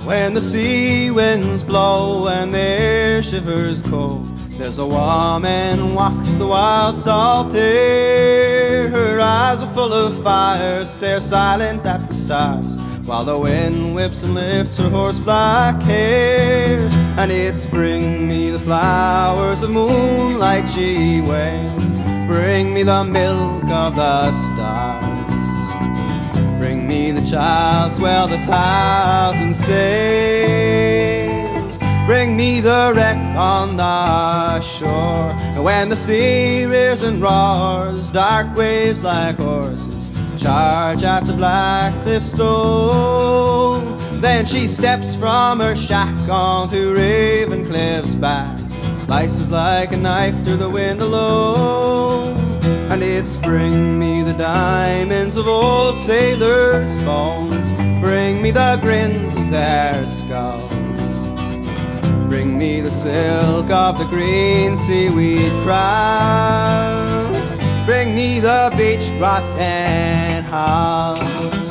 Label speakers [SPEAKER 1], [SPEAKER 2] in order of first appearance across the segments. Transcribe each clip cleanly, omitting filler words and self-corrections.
[SPEAKER 1] When the sea winds blow and the air shivers cold, there's a woman walks the wild salt air. Her eyes are full of fire, stare silent at the stars, while the wind whips and lifts her horse black hair. And it's bring me the flowers of moonlight she wears, bring me the milk of the stars, bring me the child swelled 1,000 sails, bring me the wreck on the shore. And when the sea rears and roars, dark waves like horses charge at the black cliff stone, then she steps from her shack onto Ravencliff's back, slices like a knife through the wind alone. And it's bring me the diamonds of old sailors' bones, bring me the grins of their skulls, bring me the silk of the green seaweed crown, bring me the beach rotten hull.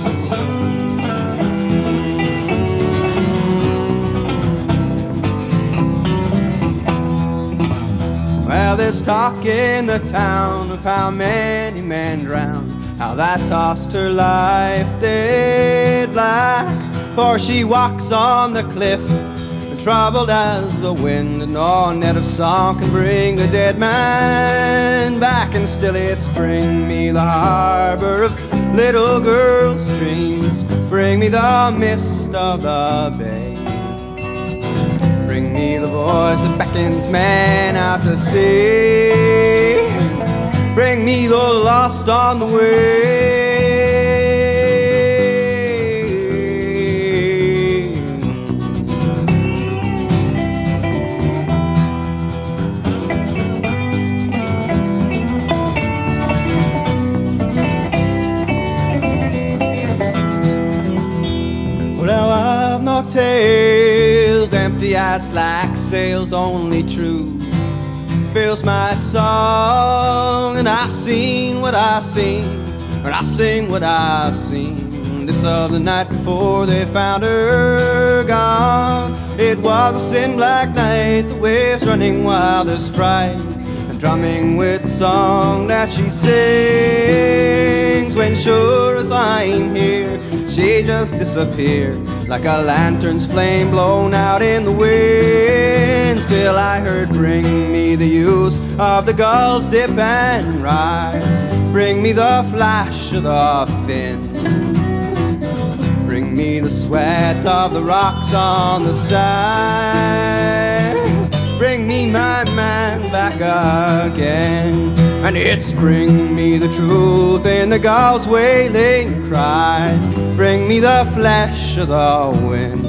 [SPEAKER 1] Well, there's talk in the town of how many men drowned, how that tossed her life dead black. For she walks on the cliff, troubled as the wind, and no net of song can bring a dead man back. And still it's bring me the harbor of little girls' dreams, bring me the mist of the bay, bring me the voice that beckons men out to sea, bring me the lost on the way. Well, I've no tales, empty as slack sails, only truth fills my song. And I seen what I seen, and I sing what I seen, this of the night before they found her gone. It was a sin black night, the waves running wild as fright, and drumming with the song that she sings. When sure as I'm here, she just disappeared, like a lantern's flame blown out in the wind. Still I heard bring me the use of the gull's dip and rise, bring me the flash of the fin, bring me the sweat of the rocks on the side, bring me my man back again. And it's bring me the truth in the gull's wailing cry, bring me the flesh of the wind,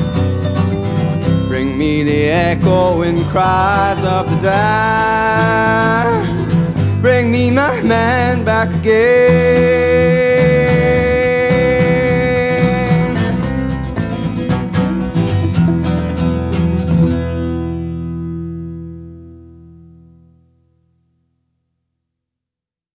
[SPEAKER 1] bring me the echoing cries of the dead, bring me my man back again.